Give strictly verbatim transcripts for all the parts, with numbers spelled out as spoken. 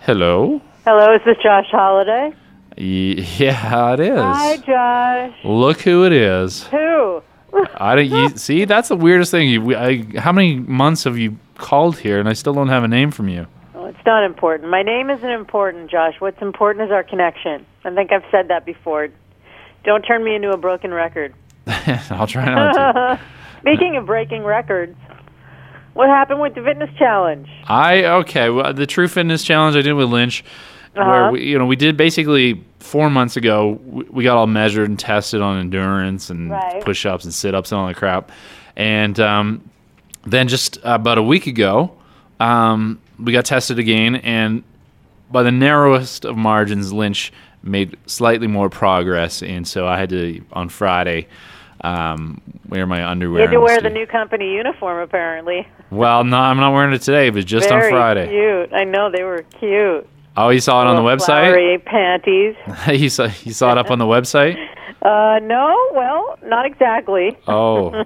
Hello. Hello, is this Josh Holiday? Y- yeah, it is. Hi, Josh. Look who it is. Who? I don't. You, see, that's the weirdest thing. You, I, how many months have you called here, and I still don't have a name from you? Oh, it's not important. My name isn't important, Josh. What's important is our connection. I think I've said that before. Don't turn me into a broken record. I'll try not to. Speaking of breaking records, what happened with the fitness challenge? I okay. Well, the True Fitness Challenge I did with Lynch, Uh-huh. where we, you know, we did basically four months ago. We, we got all measured and tested on endurance and Right. push-ups and sit-ups and all that crap, and um, then just about a week ago, um, we got tested again, and by the narrowest of margins, Lynch made slightly more progress, and so I had to on Friday. Um, wear my underwear. You had to and wear stu- the new company uniform, apparently. Well, no, I'm not wearing it today, but just Very on Friday. cute. I know, they were cute. Oh, you saw it on the Little website? flowery panties. you saw you saw it up on the website? Uh, no, well, not exactly. Oh,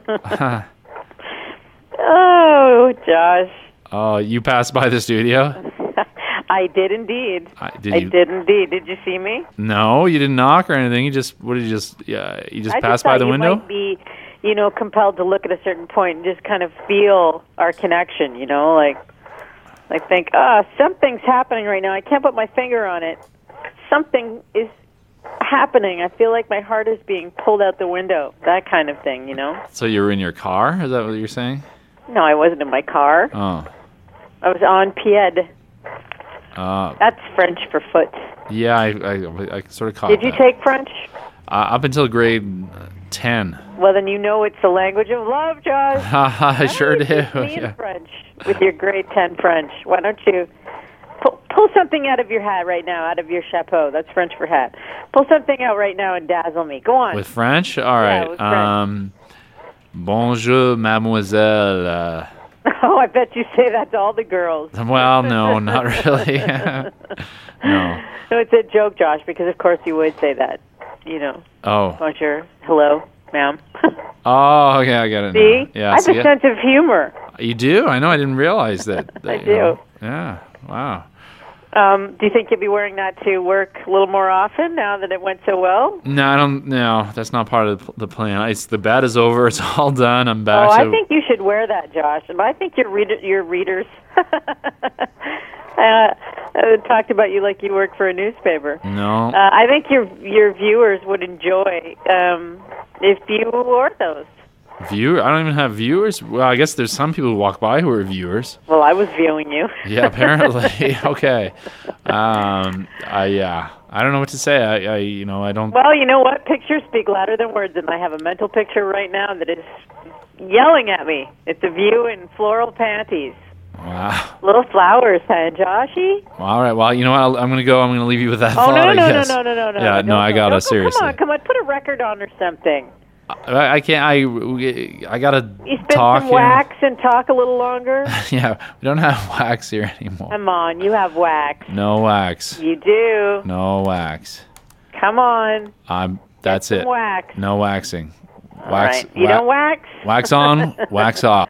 Oh, Josh. oh, you passed by the studio? I did indeed. I, did I you? did indeed. Did you see me? No, you didn't knock or anything. You just what did you just? Yeah, you just I passed just by thought the you window. might be, you know, compelled to look at a certain point and just kind of feel our connection. You know, like, like think, ah, something's happening right now. I can't put my finger on it. Something is happening. I feel like my heart is being pulled out the window. That kind of thing. You know? So you were in your car? Is that what you're saying? No, I wasn't in my car. Oh, I was on pied. uh, That's French for foot. yeah, I, I, I sort of caught Did you that. take French? Uh, up until grade ten. Well, then you know it's the language of love, Josh. I sure Why do. don't you teach me in Yeah. French with your grade ten French. Why don't you pull, pull something out of your hat right now, out of your chapeau? That's French for hat. Pull something out right now and dazzle me. Go on. With French? All right. with French. Um, bonjour, mademoiselle. Uh, Oh, I bet you say that to all the girls. well, no, not really. no. No, it's a joke, Josh, because of course you would say that. You know, Oh. bonjour, hello, ma'am. Oh, okay, I get it See? now. Yeah, I have see a it? sense of humor. You do? I know. I didn't realize that. that I you know. do. Yeah. Wow. Um, do you think you'll be wearing that to work a little more often now that it went so well? No, I don't. No, that's not part of the, the plan. It's the bat is over. It's all done. I'm back. Oh, I so- think you should wear that, Josh. And I think your reader, your readers uh, uh, talked about you like you work for a newspaper. No. Uh, I think your your viewers would enjoy um, if you wore those. Viewer? I don't even have viewers. Well, I guess there's some people who walk by who are viewers. Well, I was viewing you. Yeah, apparently. Okay. Um. I yeah. I don't know what to say. I, I you know I don't. Well, you know what? Pictures speak louder than words, and I have a mental picture right now that is yelling at me. It's a view in floral panties. Wow. Little flowers, huh, Joshy? Well, all right. Well, you know what? I'll, I'm gonna go. I'm gonna leave you with that Oh, thought. no, I no, no, guess. no, no, no, no. Yeah. Don't No, I go. gotta Don't go. seriously. Come on, come on. Put a record on or something. I, I can't. I I gotta You spit talk some here. wax and talk a little longer. Yeah, we don't have wax here anymore. Come on, you have wax. No wax. You do. No wax. Come on. I'm. That's Some it. wax. No waxing. All Wax. right. You wa- don't wax? Wax on. Wax off.